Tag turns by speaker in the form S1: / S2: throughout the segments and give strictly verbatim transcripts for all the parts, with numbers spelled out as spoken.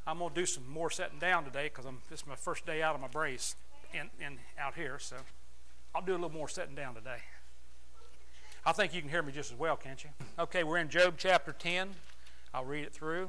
S1: I'm going to do some more sitting down today because this is my first day out of my brace in, in out here, so I'll do a little more sitting down today. I think you can hear me just as well, can't you? Okay, we're in Job chapter ten. I'll read it through.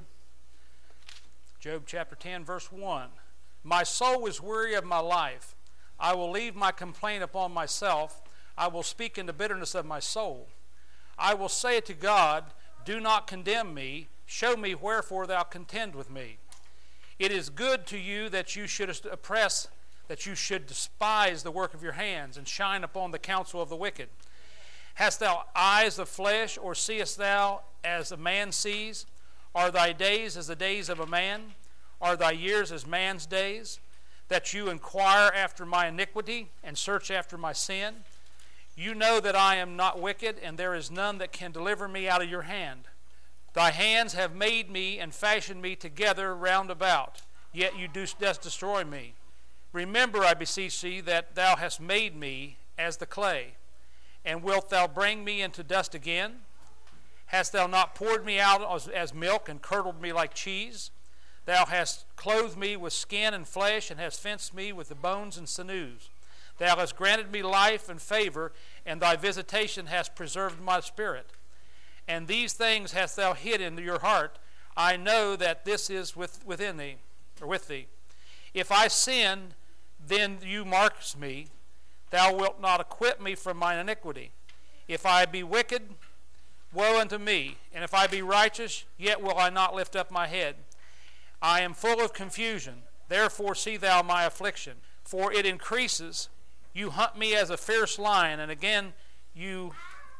S1: Job chapter ten, verse one. My soul is weary of my life. I will leave my complaint upon myself. I will speak in the bitterness of my soul. I will say to God, do not condemn me. Show me wherefore thou contend with me. It is good to you that you should oppress, that you should despise the work of your hands, and shine upon the counsel of the wicked. Hast thou eyes of flesh, or seest thou as a man sees? Are thy days as the days of a man? Are thy years as man's days? That you inquire after my iniquity, and search after my sin? You know that I am not wicked, and there is none that can deliver me out of your hand. Thy hands have made me and fashioned me together round about, yet you do, dost destroy me. Remember, I beseech thee, that thou hast made me as the clay, and wilt thou bring me into dust again? Hast thou not poured me out as, as milk, and curdled me like cheese? Thou hast clothed me with skin and flesh, and hast fenced me with the bones and sinews. Thou hast granted me life and favor, and thy visitation hast preserved my spirit. And these things hast thou hid in your heart. I know that this is with, within thee, or with thee. If I sin, then you marks me. Thou wilt not acquit me from mine iniquity. If I be wicked, woe unto me. And if I be righteous, yet will I not lift up my head. I am full of confusion. Therefore see thou my affliction. For it increases. You hunt me as a fierce lion, and again you...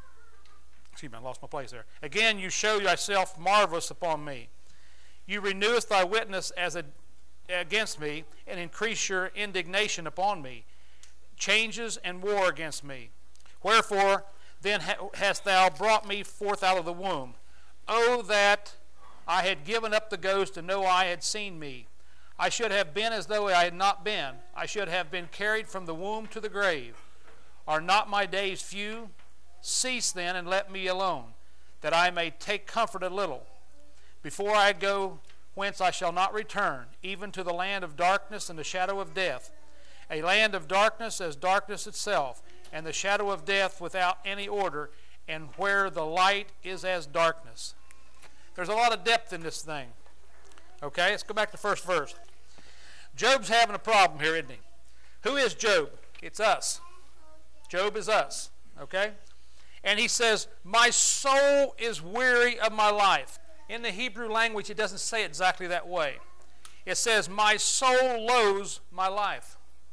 S1: Excuse me, I lost my place there. Again, you show thyself marvelous upon me. You renewest thy witness as a, against me, and increase your indignation upon me. Changes and war against me. Wherefore, then ha hast thou brought me forth out of the womb. Oh, that I had given up the ghost to know I had seen me. I should have been as though I had not been. I should have been carried from the womb to the grave. Are not my days few? Cease then and let me alone, that I may take comfort a little. Before I go whence I shall not return, even to the land of darkness and the shadow of death, a land of darkness as darkness itself, and the shadow of death without any order, and where the light is as darkness. There's a lot of depth in this thing. Okay, let's go back to the first verse. Job's having a problem here, isn't he? Who is Job? It's us. Job is us. Okay? And he says, my soul is weary of my life. In the Hebrew language, it doesn't say it exactly that way. It says, my soul loathes my life.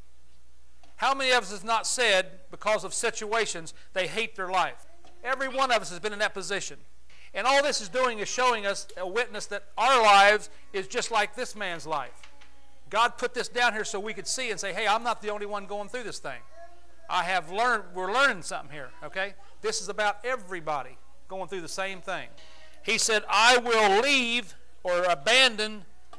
S1: How many of us has not said, because of situations, they hate their life? Every one of us has been in that position. And all this is doing is showing us a witness that our lives is just like this man's life. God put this down here so we could see and say, hey, I'm not the only one going through this thing. I have learned, we're learning something here, okay? This is about everybody going through the same thing. He said, I will leave or abandon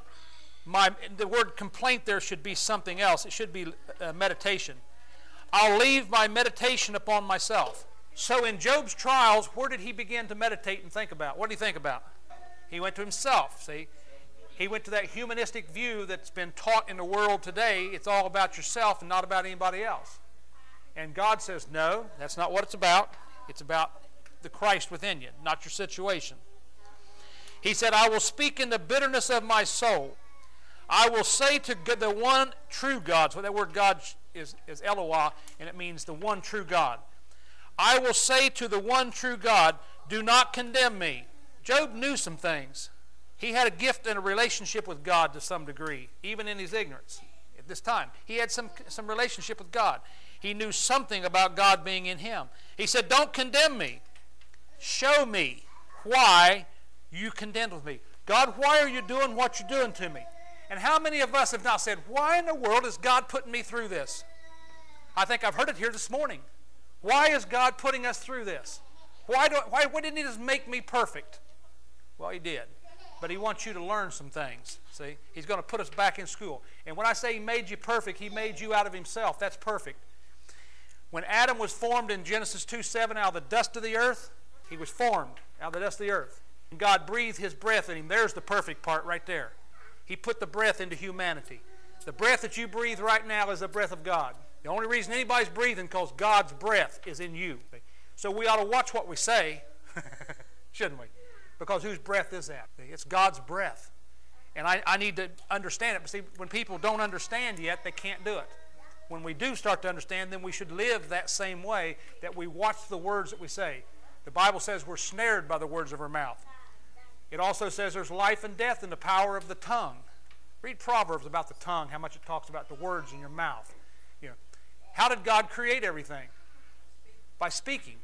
S1: my, the word complaint there should be something else. It should be uh, meditation. I'll leave my meditation upon myself. So in Job's trials, where did he begin to meditate and think about? What did he think about? He went to himself, see? He went to that humanistic view that's been taught in the world today. It's all about yourself and not about anybody else. And God says, no, that's not what it's about. It's about the Christ within you, not your situation. He said, I will speak in the bitterness of my soul. I will say to the one true God. So that word God is, is Eloah, and it means the one true God. I will say to the one true God, do not condemn me. Job knew some things. He had a gift and a relationship with God to some degree, even in his ignorance at this time. He had some, some relationship with God. He knew something about God being in him. He said, don't condemn me. Show me why you contend with me. God, why are you doing what you're doing to me? And how many of us have not said, why in the world is God putting me through this? I think I've heard it here this morning. Why is God putting us through this? Why, do, why, why didn't he just make me perfect? Well, he did. But he wants you to learn some things. See? He's going to put us back in school. And when I say he made you perfect, he made you out of himself. That's perfect. When Adam was formed in Genesis two seven out of the dust of the earth, he was formed out of the dust of the earth. And God breathed his breath in him. There's the perfect part right there. He put the breath into humanity. The breath that you breathe right now is the breath of God. The only reason anybody's breathing is because God's breath is in you. So we ought to watch what we say, shouldn't we? Because whose breath is that? It's God's breath. And I, I need to understand it. But see, when people don't understand yet, they can't do it. When we do start to understand, then we should live that same way, that we watch the words that we say. The Bible says we're snared by the words of our mouth. It also says there's life and death in the power of the tongue. Read Proverbs about the tongue, how much it talks about the words in your mouth. You know, how did God create everything? By speaking.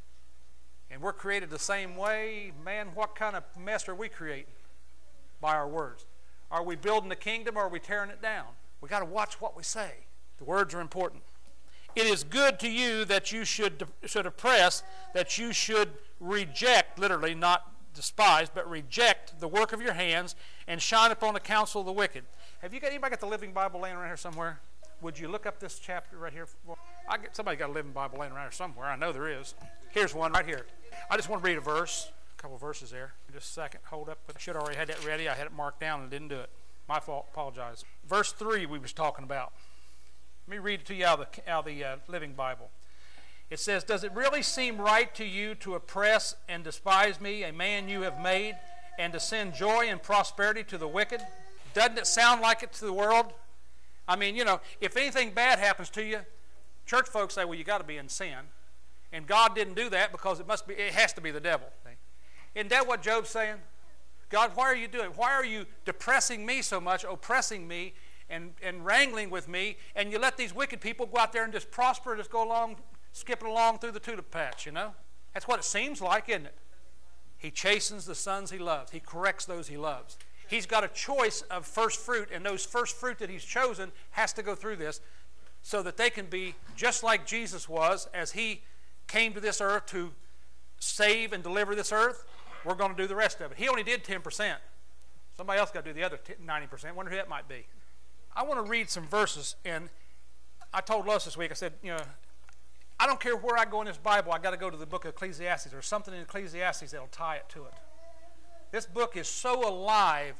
S1: And we're created the same way. Man, what kind of mess are we creating? By our words. Are we building the kingdom or are we tearing it down? We've got to watch what we say. The words are important. It is good to you that you should, should oppress, that you should reject, literally not despise, but reject the work of your hands and shine upon the counsel of the wicked. Have you got anybody got the Living Bible laying around here somewhere? Would you look up this chapter right here? Well, I get, somebody got a Living Bible laying around here somewhere. I know there is. Here's one right here. I just want to read a verse, a couple verses there. Just a second. Hold up. I should have already had that ready. I had it marked down and didn't do it. My fault. Apologize. Verse three we was talking about. Let me read it to you out of the, out of the uh, Living Bible. It says, does it really seem right to you to oppress and despise me, a man you have made, and to send joy and prosperity to the wicked? Doesn't it sound like it to the world? I mean, you know, if anything bad happens to you, church folks say, well, you got to be in sin. And God didn't do that because it must be, it has to be the devil. Isn't that what Job's saying? God, why are you doing it? Why are you depressing me so much, oppressing me, and, and wrangling with me, and you let these wicked people go out there and just prosper, just go along, skipping along through the tulip patch, you know? That's what it seems like, isn't it? He chastens the sons he loves. He corrects those he loves. He's got a choice of first fruit, and those first fruit that he's chosen has to go through this so that they can be just like Jesus was as he came to this earth to save and deliver this earth. We're going to do the rest of it. He only did ten percent. Somebody else got to do the other ninety percent. I wonder who that might be. I want to read some verses, and I told Lois this week, I said, you know, I don't care where I go in this Bible, I got to go to the book of Ecclesiastes. There's something in Ecclesiastes that'll tie it to it. This book is so alive.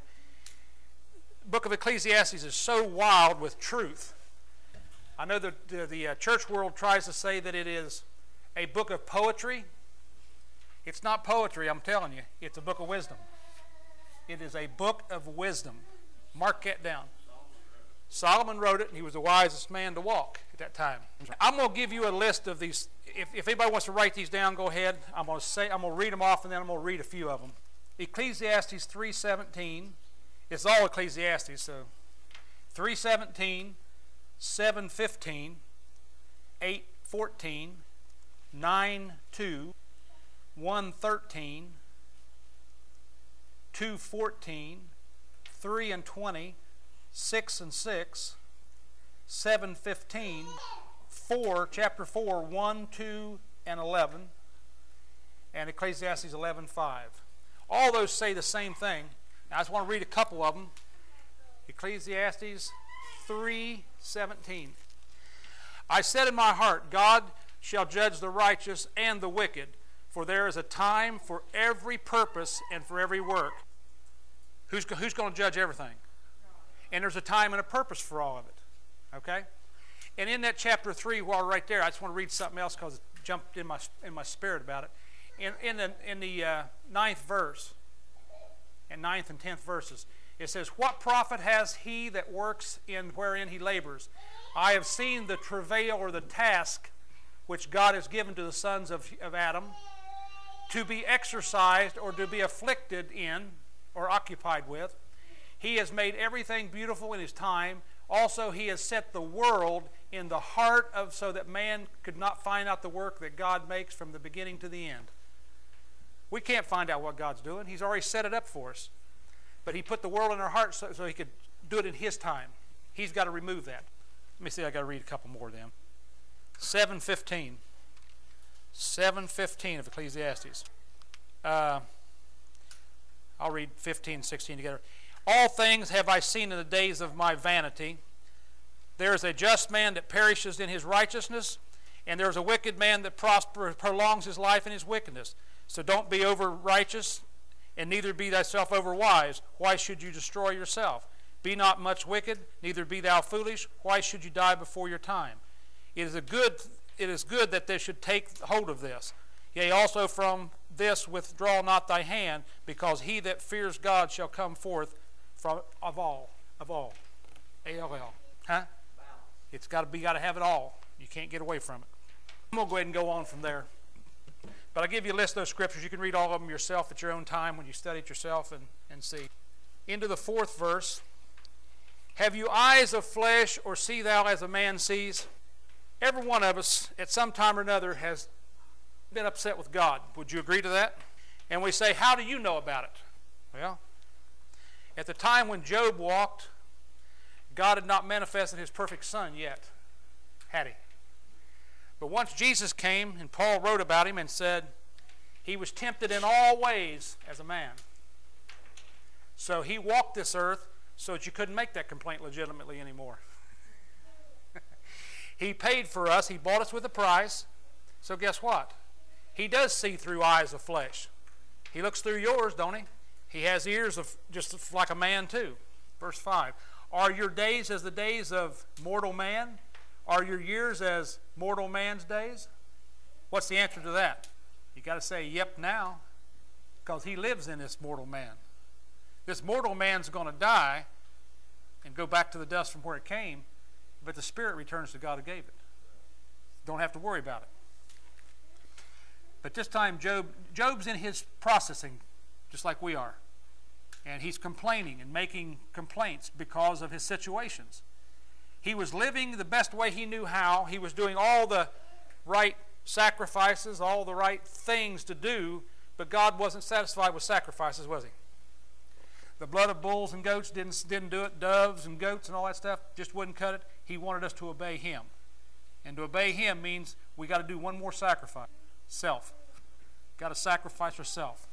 S1: The book of Ecclesiastes is so wild with truth. I know that the, the uh, church world tries to say that it is a book of poetry. It's not poetry, I'm telling you. It's a book of wisdom. It is a book of wisdom. Mark that down. Solomon wrote it, and he was the wisest man to walk at that time. I'm going to give you a list of these. If, if anybody wants to write these down, go ahead. I'm going to say, I'm going to read them off, and then I'm going to read a few of them. Ecclesiastes three seventeen. It's all Ecclesiastes, so three seventeen, seven fifteen, eight fourteen, nine two, one thirteen, two fourteen, three and twenty, six and six, seven fifteen, four, chapter four, one, two, and eleven, and Ecclesiastes eleven five. All those say the same thing. Now, I just want to read a couple of them. Ecclesiastes three seventeen. I said in my heart, God shall judge the righteous and the wicked, for there is a time for every purpose and for every work. Who's, who's going to judge everything? And there's a time and a purpose for all of it. Okay? And in that chapter three, while right there, I just want to read something else because it jumped in my, in my spirit about it. In, in the, in the uh, ninth verse, and ninth and tenth verses, it says, what profit has he that works in wherein he labors? I have seen the travail or the task which God has given to the sons of, of Adam to be exercised or to be afflicted in or occupied with. He has made everything beautiful in his time. Also, he has set the world in the heart of, so that man could not find out the work that God makes from the beginning to the end. We can't find out what God's doing. He's already set it up for us. But he put the world in our heart so, so he could do it in his time. He's got to remove that. Let me see, I got to read a couple more of them. seven fifteen. seven fifteen of Ecclesiastes. Uh, I'll read fifteen and sixteen together. All things have I seen in the days of my vanity. There is a just man that perishes in his righteousness, and there is a wicked man that prosper, prolongs his life in his wickedness. So don't be over righteous, and neither be thyself over wise. Why should you destroy yourself? Be not much wicked, neither be thou foolish. Why should you die before your time? It is a good, it is good that they should take hold of this. Yea, also from this withdraw not thy hand, because he that fears God shall come forth from of all, of all. A L L. Huh? It's got to be, got to have it all. You can't get away from it. I'm going to go ahead and go on from there. But I'll give you a list of those scriptures. You can read all of them yourself at your own time when you study it yourself and, and see. Into the fourth verse. Have you eyes of flesh, or see thou as a man sees? Every one of us at some time or another has been upset with God. Would you agree to that? And we say, how do you know about it? Well, at the time when Job walked, God had not manifested his perfect son yet, had he? But once Jesus came, and Paul wrote about him and said, he was tempted in all ways as a man. So he walked this earth so that you couldn't make that complaint legitimately anymore. He paid for us. He bought us with a price. So guess what? He does see through eyes of flesh. He looks through yours, don't he? He has ears of just like a man too. Verse five. Are your days as the days of mortal man? Are your years as mortal man's days? What's the answer to that? You got to say, yep, now, because he lives in this mortal man. This mortal man's going to die and go back to the dust from where it came, but the spirit returns to God who gave it. Don't have to worry about it. But this time, Job, Job's in his processing, just like we are. And he's complaining and making complaints because of his situations. He was living the best way he knew how. He was doing all the right sacrifices, all the right things to do, but God wasn't satisfied with sacrifices, was he? The blood of bulls and goats didn't, didn't do it. Doves and goats and all that stuff just wouldn't cut it. He wanted us to obey him. And to obey him means we got to do one more sacrifice. Self. Got to sacrifice yourself.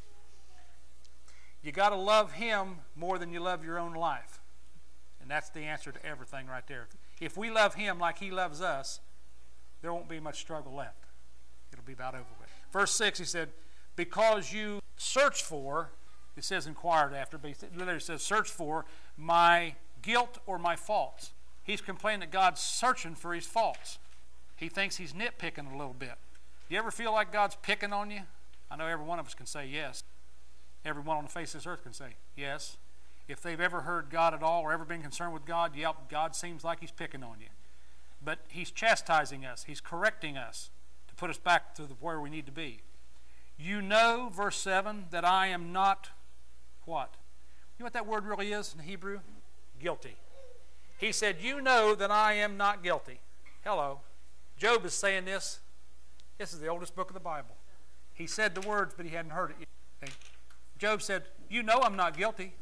S1: You got to love him more than you love your own life. And that's the answer to everything right there. If we love him like he loves us, there won't be much struggle left. It'll be about over with. Verse six, he said, because you search for, it says inquired after, but it literally says search for my guilt or my faults. He's complaining that God's searching for his faults. He thinks he's nitpicking a little bit. You ever feel like God's picking on you? I know every one of us can say yes. Everyone on the face of this earth can say yes. If they've ever heard God at all or ever been concerned with God, yep, God seems like he's picking on you. But he's chastising us. He's correcting us to put us back to the, where we need to be. You know, verse seven, that I am not what? You know what that word really is in Hebrew? Guilty. He said, you know that I am not guilty. Hello. Job is saying this. This is the oldest book of the Bible. He said the words, but he hadn't heard it yet. Okay. Job said, you know I'm not guilty.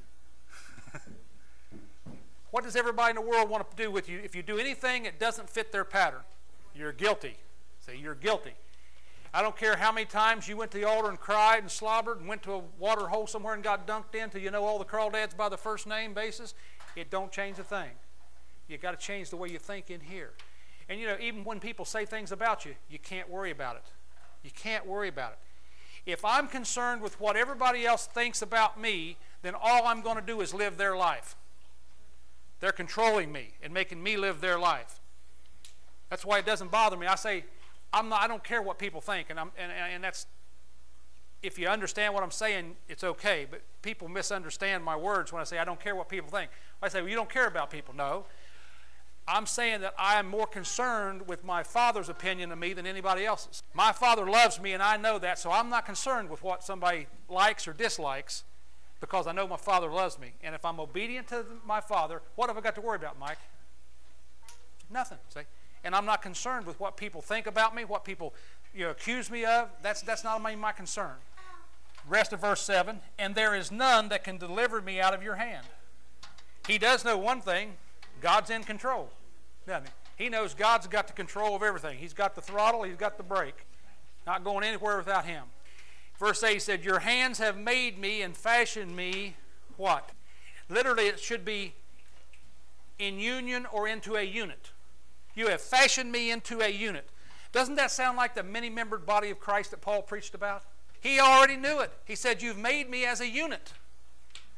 S1: What does everybody in the world want to do with you? If you do anything that doesn't fit their pattern, you're guilty. Say, you're guilty. I don't care how many times you went to the altar and cried and slobbered and went to a water hole somewhere and got dunked in till you know all the crawdads by the first name basis. It don't change a thing. You've got to change the way you think in here. And you know, even when people say things about you, you can't worry about it. You can't worry about it. If I'm concerned with what everybody else thinks about me, then all I'm going to do is live their life. They're controlling me and making me live their life. That's why it doesn't bother me. I say, I'm not, I don't care what people think, and, I'm, and, and that's, if you understand what I'm saying, it's okay, but people misunderstand my words when I say I don't care what people think. I say, well, you don't care about people. No. I'm saying that I am more concerned with my Father's opinion of me than anybody else's. My Father loves me, and I know that, so I'm not concerned with what somebody likes or dislikes, because I know my Father loves me. And if I'm obedient to my Father, what have I got to worry about, Mike? Nothing, see? And I'm not concerned with what people think about me, what people you know, accuse me of. That's, that's not my, my concern. Rest of verse seven, and there is none that can deliver me out of your hand. He does know one thing, God's in control, doesn't he? He knows God's got the control of everything. He's got the throttle, he's got the brake. Not going anywhere without him. Verse eight said, your hands have made me and fashioned me, what? Literally it should be in union or into a unit. You have fashioned me into a unit. Doesn't that sound like the many-membered body of Christ that Paul preached about? He already knew it. He said, you've made me as a unit.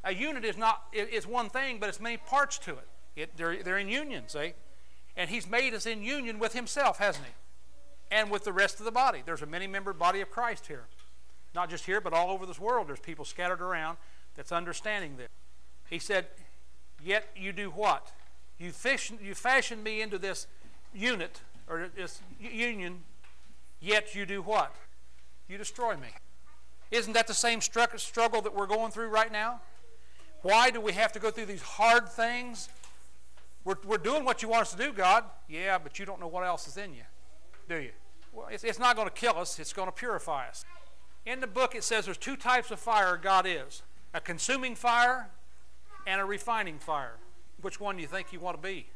S1: A unit is not is one thing, but it's many parts to it. it they're, they're in union, see? And he's made us in union with himself, hasn't he? And with the rest of the body. There's a many-membered body of Christ here. Not just here, but all over this world. There's people scattered around that's understanding this. He said, yet you do what? You, fish, you fashion me into this unit, or this union, yet you do what? You destroy me. Isn't that the same struggle that we're going through right now? Why do we have to go through these hard things? We're, we're doing what you want us to do, God. Yeah, but you don't know what else is in you, do you? Well, it's, it's not going to kill us. It's going to purify us. In the book, it says there's two types of fire God is. A consuming fire and a refining fire. Which one do you think you want to be?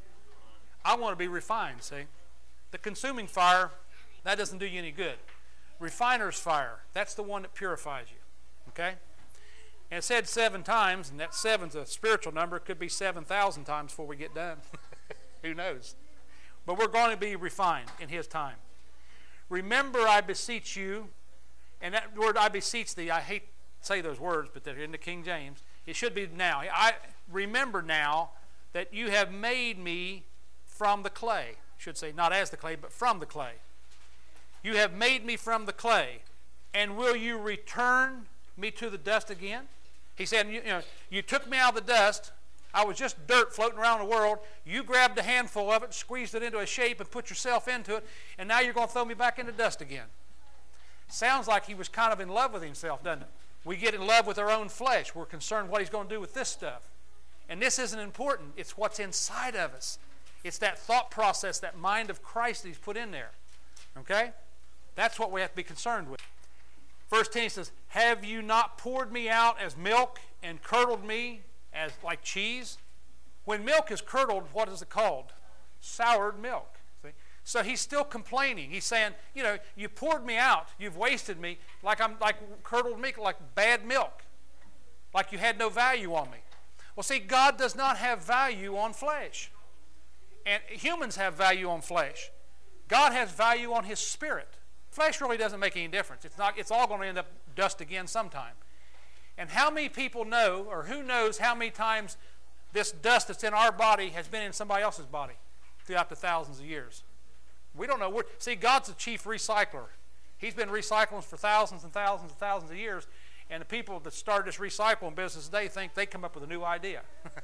S1: I want to be refined, see? The consuming fire, that doesn't do you any good. Refiner's fire, that's the one that purifies you. Okay? And it said seven times, and that seven's a spiritual number. It could be seven thousand times before we get done. Who knows? But we're going to be refined in his time. Remember, I beseech you, and that word I beseech thee, I hate to say those words, but they're in the King James. It should be now. I remember now that you have made me from the clay. I should say not as the clay, but from the clay. You have made me from the clay, and will you return me to the dust again? He said, you, you know, you took me out of the dust. I was just dirt floating around the world. You grabbed a handful of it, squeezed it into a shape, and put yourself into it, and now you're going to throw me back into dust again. Sounds like he was kind of in love with himself, doesn't it? We get in love with our own flesh. We're concerned what he's going to do with this stuff. And this isn't important. It's what's inside of us. It's that thought process, that mind of Christ that he's put in there. Okay? That's what we have to be concerned with. Verse ten says, have you not poured me out as milk and curdled me as like cheese? When milk is curdled, what is it called? Soured milk. See? So he's still complaining. He's saying, you know, you poured me out. You've wasted me like I'm like curdled meat, like bad milk. Like you had no value on me. Well, see, God does not have value on flesh. And humans have value on flesh. God has value on his spirit. Flesh really doesn't make any difference. It's not. It's all going to end up dust again sometime. And how many people know, or who knows how many times this dust that's in our body has been in somebody else's body throughout the thousands of years? We don't know. We're, see, God's the chief recycler. He's been recycling for thousands and thousands and thousands of years, and the people that started this recycling business today think they come up with a new idea.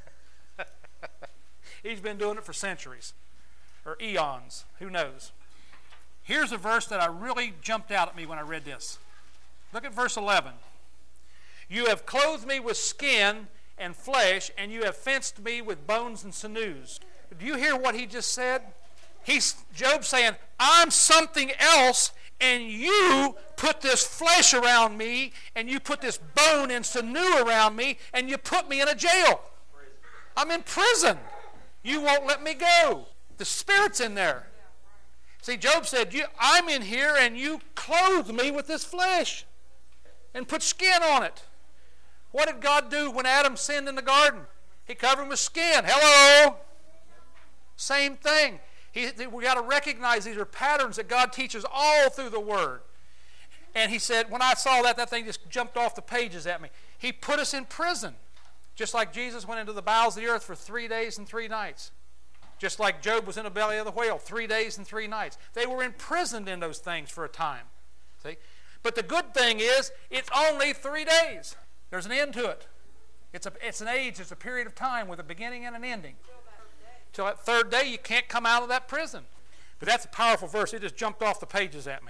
S1: He's been doing it for centuries, or eons. Who knows? Here's a verse that I really jumped out at me when I read this. Look at verse eleven. You have clothed me with skin and flesh, and you have fenced me with bones and sinews. Do you hear what he just said? He's Job saying, I'm something else, and you put this flesh around me, and you put this bone and sinew around me, and you put me in a jail. I'm in prison. You won't let me go. The Spirit's in there. See, Job said, you, I'm in here and you clothed me with this flesh and put skin on it. What did God do when Adam sinned in the garden? He covered him with skin. Hello? Same thing. He, we got to recognize these are patterns that God teaches all through the Word. And he said, when I saw that, that thing just jumped off the pages at me. He put us in prison, just like Jesus went into the bowels of the earth for three days and three nights. Just like Job was in the belly of the whale, three days and three nights. They were imprisoned in those things for a time. See? But the good thing is, it's only three days. There's an end to it. It's, a, it's an age, it's a period of time with a beginning and an ending. Till that third day, you can't come out of that prison. But that's a powerful verse. It just jumped off the pages at me.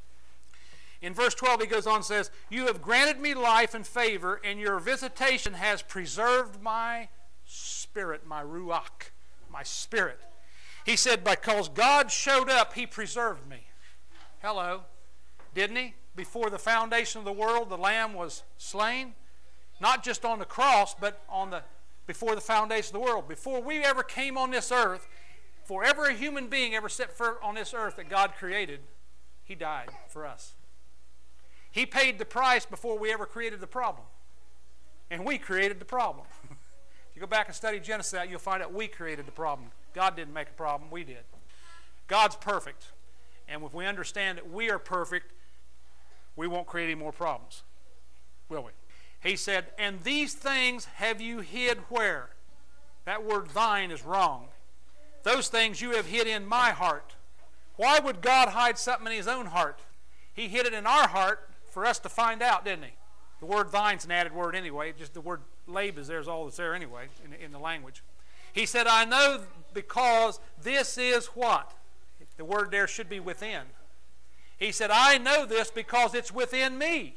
S1: In verse twelve, he goes on and says, you have granted me life and favor, and your visitation has preserved my spirit, my ruach. My spirit. He said, because God showed up, he preserved me. Hello. Didn't he? Before the foundation of the world, the Lamb was slain. Not just on the cross, but on the before the foundation of the world. Before we ever came on this earth, for every human being ever set foot on this earth that God created, he died for us. He paid the price before we ever created the problem. And we created the problem. You go back and study Genesis, you'll find out we created the problem. God didn't make a problem, we did. God's perfect. And if we understand that we are perfect, we won't create any more problems, will we? He said, and these things have you hid where? That word thine is wrong. Those things you have hid in my heart. Why would God hide something in his own heart? He hid it in our heart for us to find out, didn't he? The word thine's an added word anyway. Just the word lab is there is all that's there anyway in, in the language. He said, I know because this is what? The word there should be within. He said, I know this because it's within me.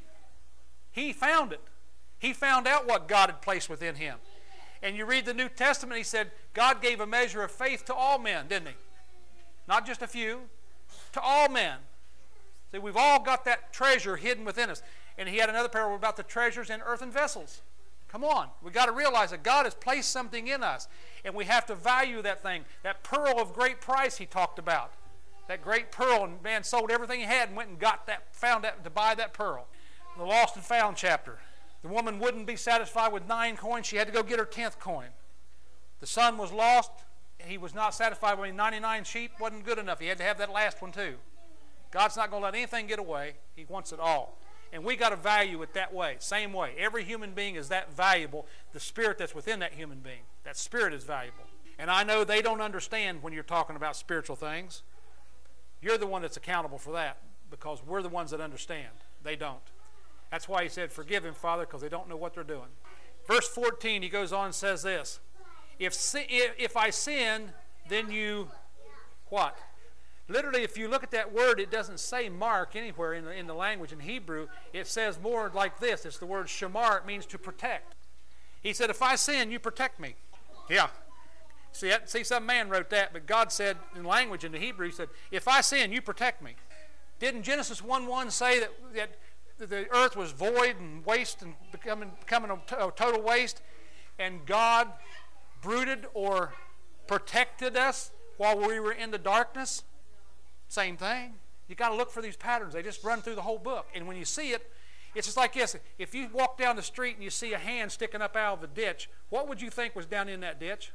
S1: He found it. He found out what God had placed within him. And you read the New Testament, he said, God gave a measure of faith to all men, didn't he? Not just a few, to all men. See, we've all got that treasure hidden within us. And he had another parable about the treasures in earthen vessels. Come on. We've got to realize that God has placed something in us. And we have to value that thing. That pearl of great price he talked about. That great pearl, and man sold everything he had and went and got that, found that to buy that pearl. The lost and found chapter. The woman wouldn't be satisfied with nine coins. She had to go get her tenth coin. The son was lost. He was not satisfied with ninety-nine sheep. Wasn't good enough. He had to have that last one too. God's not going to let anything get away. He wants it all. And we got to value it that way. Same way. Every human being is that valuable. The spirit that's within that human being. That spirit is valuable. And I know they don't understand when you're talking about spiritual things. You're the one that's accountable for that because we're the ones that understand. They don't. That's why he said, forgive him, Father, because they don't know what they're doing. Verse fourteen, he goes on and says this. If, if I sin, then you, what? Literally, if you look at that word, it doesn't say mark anywhere in the, in the language in Hebrew. It says more like this. It's the word shamar. It means to protect. He said, if I sin, you protect me. Yeah. See, see, some man wrote that, but God said in language in the Hebrew, he said, if I sin, you protect me. Didn't Genesis one one say that, that the earth was void and waste and becoming, becoming a, a total waste, and God brooded or protected us while we were in the darkness? Same thing. You got to look for these patterns. They just run through the whole book. And when you see it, it's just like this. If you walk down the street and you see a hand sticking up out of the ditch, what would you think was down in that ditch?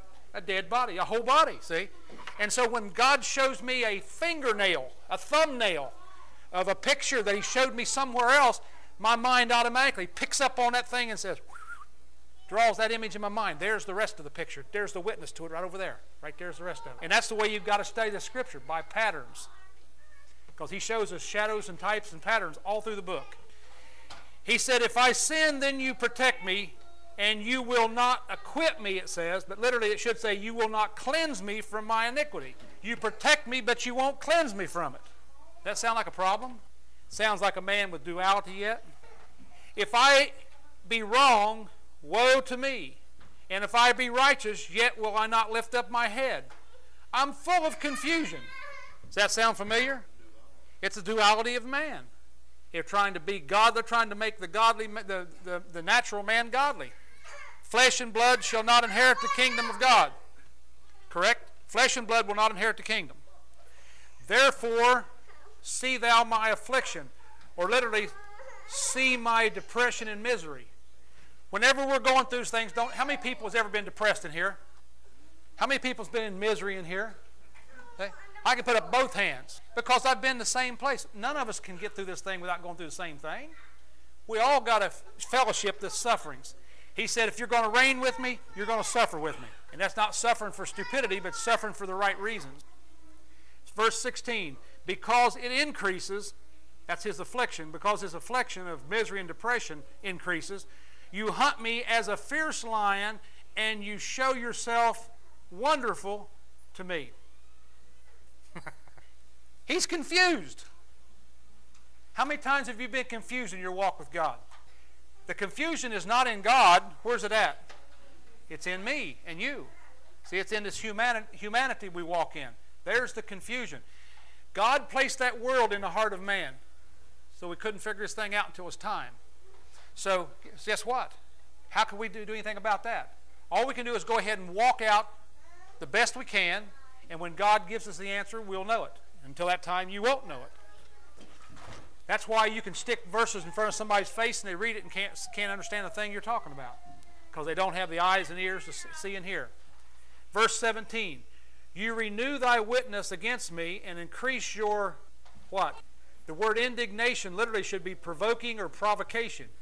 S1: A dead body, a whole body, see? And so when God shows me a fingernail, a thumbnail of a picture that he showed me somewhere else, my mind automatically picks up on that thing and says, draws that image in my mind. There's the rest of the picture. There's the witness to it right over there. Right there's the rest of it. And that's the way you've got to study the Scripture, by patterns. Because he shows us shadows and types and patterns all through the book. He said, if I sin, then you protect me, and you will not acquit me, it says. But literally it should say, you will not cleanse me from my iniquity. You protect me, but you won't cleanse me from it. That sound like a problem? Sounds like a man with duality yet? If I be wrong, woe to me. And if I be righteous, yet will I not lift up my head. I'm full of confusion. Does that sound familiar? It's a duality of man. They're trying to be God. They're trying to make the godly, the, the, the natural man godly. Flesh and blood shall not inherit the kingdom of God. Correct? Flesh and blood will not inherit the kingdom. Therefore, see thou my affliction. Or literally, see my depression and misery. Whenever we're going through things, don't. How many people has ever been depressed in here? How many people's been in misery in here? Okay. I can put up both hands because I've been in the same place. None of us can get through this thing without going through the same thing. We all got to fellowship the sufferings. He said, if you're going to reign with me, you're going to suffer with me. And that's not suffering for stupidity, but suffering for the right reasons. Verse sixteen, because it increases, that's his affliction, because his affliction of misery and depression increases, you hunt me as a fierce lion, and you show yourself wonderful to me. He's confused. How many times have you been confused in your walk with God? The confusion is not in God. Where's it at? It's in me and you. See, it's in this humani- humanity we walk in. There's the confusion. God placed that world in the heart of man, so we couldn't figure this thing out until it was time. So guess what? How can we do, do anything about that? All we can do is go ahead and walk out the best we can, and when God gives us the answer, we'll know it. Until that time, you won't know it. That's why you can stick verses in front of somebody's face and they read it and can't, can't understand the thing you're talking about, because they don't have the eyes and ears to see and hear. Verse seventeen, you renew thy witness against me and increase your what? The word indignation literally should be provoking or provocation.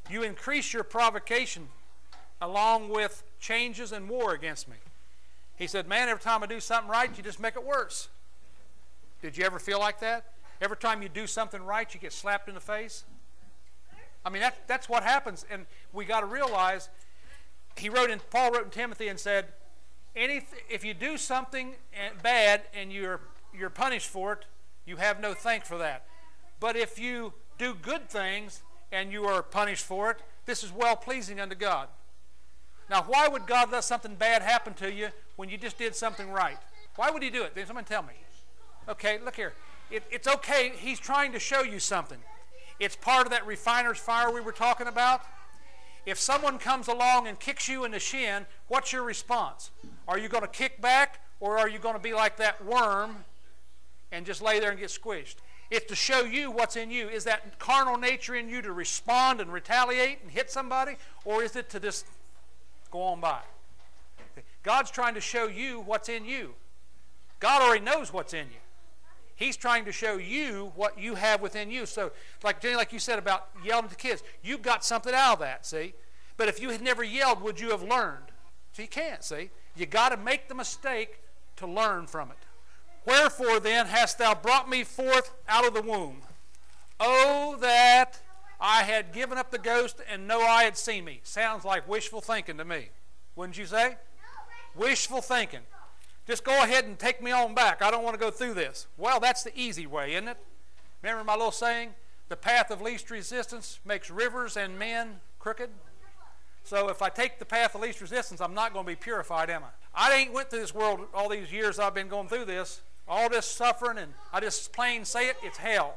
S1: You increase your provocation along with changes and war against me. He said, man, every time I do something right, you just make it worse. Did you ever feel like that? Every time you do something right, you get slapped in the face? I mean, that, that's what happens. And we got to realize, he wrote in, Paul wrote in Timothy and said, Any, if you do something bad and you're, you're punished for it, you have no thank for that. But if you do good things and you are punished for it, this is well-pleasing unto God. Now, why would God let something bad happen to you when you just did something right? Why would he do it? Then someone tell me. Okay, look here. It, it's okay. He's trying to show you something. It's part of that refiner's fire we were talking about. If someone comes along and kicks you in the shin, what's your response? Are you going to kick back, or are you going to be like that worm and just lay there and get squished? It's to show you what's in you. Is that carnal nature in you to respond and retaliate and hit somebody, or is it to just go on by? God's trying to show you what's in you. God already knows what's in you. He's trying to show you what you have within you. So, like Jenny, like you said about yelling at the kids, you got something out of that, see? But if you had never yelled, would you have learned? So you can't, see? You got to make the mistake to learn from it. Wherefore then hast thou brought me forth out of the womb? Oh, that I had given up the ghost and no eye had seen me. Sounds like wishful thinking to me. Wouldn't you say? Wishful thinking. Just go ahead and take me on back. I don't want to go through this. Well, that's the easy way, isn't it? Remember my little saying? The path of least resistance makes rivers and men crooked. So if I take the path of least resistance, I'm not going to be purified, am I? I ain't went through this world all these years I've been going through this. All this suffering, and I just plain say it, it's hell.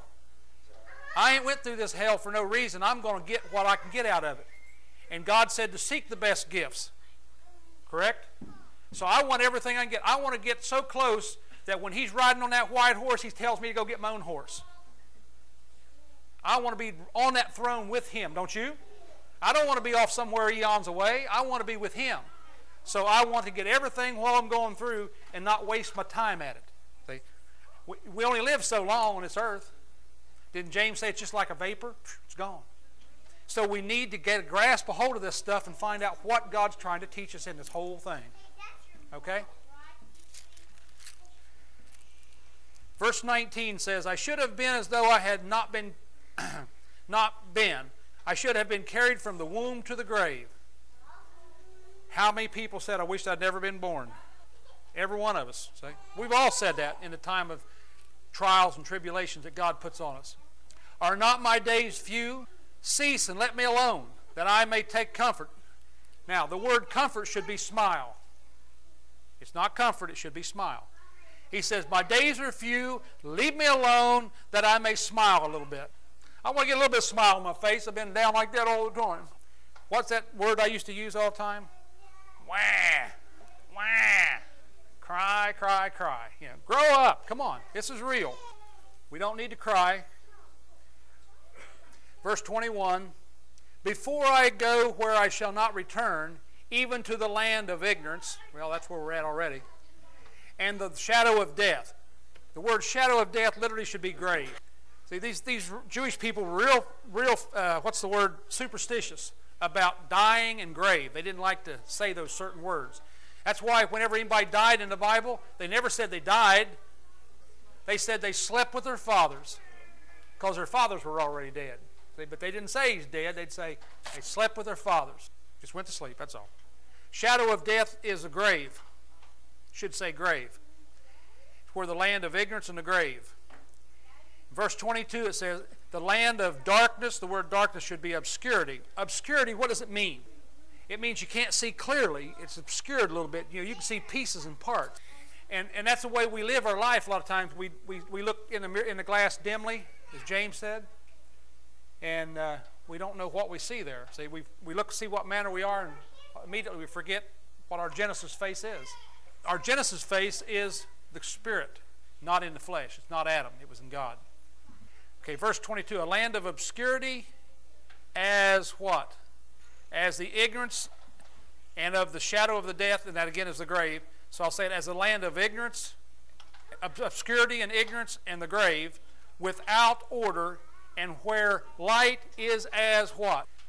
S1: I ain't went through this hell for no reason. I'm going to get what I can get out of it. And God said to seek the best gifts. Correct? So I want everything I can get. I want to get so close that when he's riding on that white horse, he tells me to go get my own horse. I want to be on that throne with him, don't you? I don't want to be off somewhere eons away. I want to be with him. So I want to get everything while I'm going through and not waste my time at it. See? We, we only live so long on this earth. Didn't James say it's just like a vapor? It's gone. So we need to get a grasp, a hold of this stuff and find out what God's trying to teach us in this whole thing. Okay? Verse nineteen says, I should have been as though I had not been, not been. I should have been carried from the womb to the grave. How many people said, I wish I'd never been born? Every one of us. See? We've all said that in the time of trials and tribulations that God puts on us. Are not my days few? Cease and let me alone, that I may take comfort. Now, the word comfort should be smile. It's not comfort, it should be smile. He says, my days are few, leave me alone, that I may smile a little bit. I want to get a little bit of smile on my face. I've been down like that all the time. What's that word I used to use all the time? Wah, wah. Cry, cry, cry. You know, grow up. Come on. This is real. We don't need to cry. Verse twenty-one, before I go where I shall not return, even to the land of ignorance. Well, that's where we're at already. And the shadow of death. The word shadow of death literally should be grave. See, these, these Jewish people were real, real uh, what's the word, superstitious about dying and grave. They didn't like to say those certain words. That's why whenever anybody died in the Bible, they never said they died. They said they slept with their fathers because their fathers were already dead. See, but they didn't say he's dead. They'd say they slept with their fathers. Just went to sleep, that's all. Shadow of death is a grave. Should say grave. It's where the land of ignorance and the grave. Verse twenty-two, it says, the land of darkness. The word darkness should be obscurity. Obscurity, what does it mean? It means you can't see clearly. It's obscured a little bit. You know, you can see pieces and parts. And, and that's the way we live our life a lot of times. We, we, we look in the, mirror, in the glass dimly, as James said, and uh, we don't know what we see there. See, we, we look to see what manner we are, and immediately we forget what our Genesis face is. Our Genesis face is the Spirit, not in the flesh. It's not Adam. It was in God. Okay, verse twenty-two, a land of obscurity as what? As the ignorance and of the shadow of the death, and that again is the grave. So I'll say it as a land of ignorance, obscurity and ignorance and the grave, without order, and where light is as what?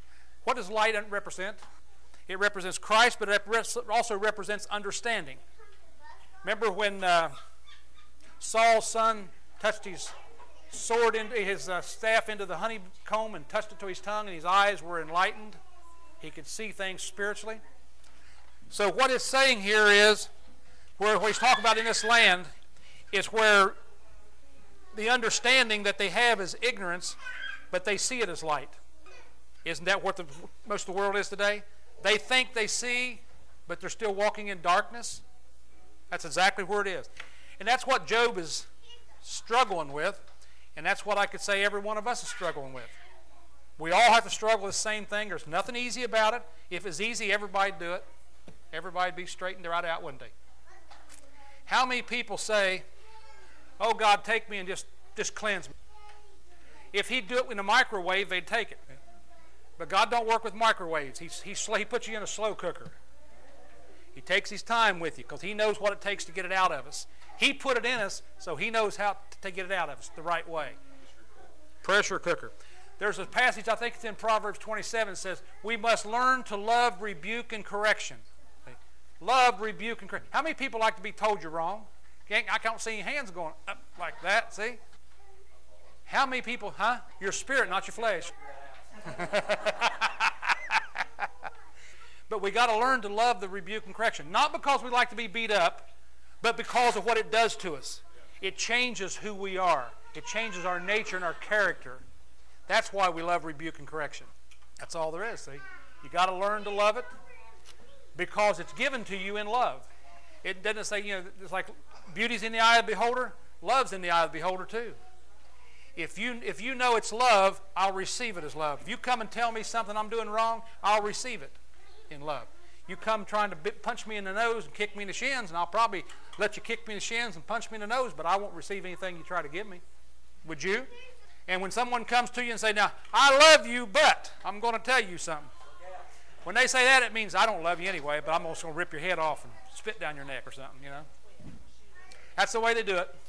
S1: What does light represent? It represents Christ, but it also represents understanding. Remember when uh, Saul's son touched his sword into his uh, staff into the honeycomb and touched it to his tongue, and his eyes were enlightened. He could see things spiritually. So what it's saying here is, where what he's talking about in this land is where the understanding that they have is ignorance, but they see it as light. Isn't that what the, most of the world is today? They think they see, but they're still walking in darkness. That's exactly where it is. And that's what Job is struggling with, and that's what I could say every one of us is struggling with. We all have to struggle with the same thing. There's nothing easy about it. If it's easy, everybody'd do it. Everybody'd be straightened right out, wouldn't they? How many people say, oh, God, take me and just, just cleanse me? If he'd do it in a microwave, they'd take it. But God don't work with microwaves. He's, he's, he puts you in a slow cooker. He takes his time with you because he knows what it takes to get it out of us. He put it in us, so he knows how to get it out of us the right way. Pressure cooker. There's a passage, I think it's in Proverbs twenty-seven, that says, we must learn to love, rebuke, and correction. Love, rebuke, and correction. How many people like to be told you're wrong? I can't see your hands going up like that, see? How many people, huh? Your spirit, not your flesh. But we got to learn to love the rebuke and correction. Not because we like to be beat up, but because of what it does to us. It changes who we are. It changes our nature and our character. That's why we love rebuke and correction. That's all there is, see? You got to learn to love it because it's given to you in love. It doesn't say, you know, it's like beauty's in the eye of the beholder, love's in the eye of the beholder too. If you, if you know it's love, I'll receive it as love. If you come and tell me something I'm doing wrong, I'll receive it in love. You come trying to punch me in the nose and kick me in the shins, and I'll probably let you kick me in the shins and punch me in the nose, but I won't receive anything you try to give me. Would you? And when someone comes to you and say, now, I love you, but I'm going to tell you something. When they say that, it means I don't love you anyway, but I'm also going to rip your head off and spit down your neck or something, you know. That's the way they do it.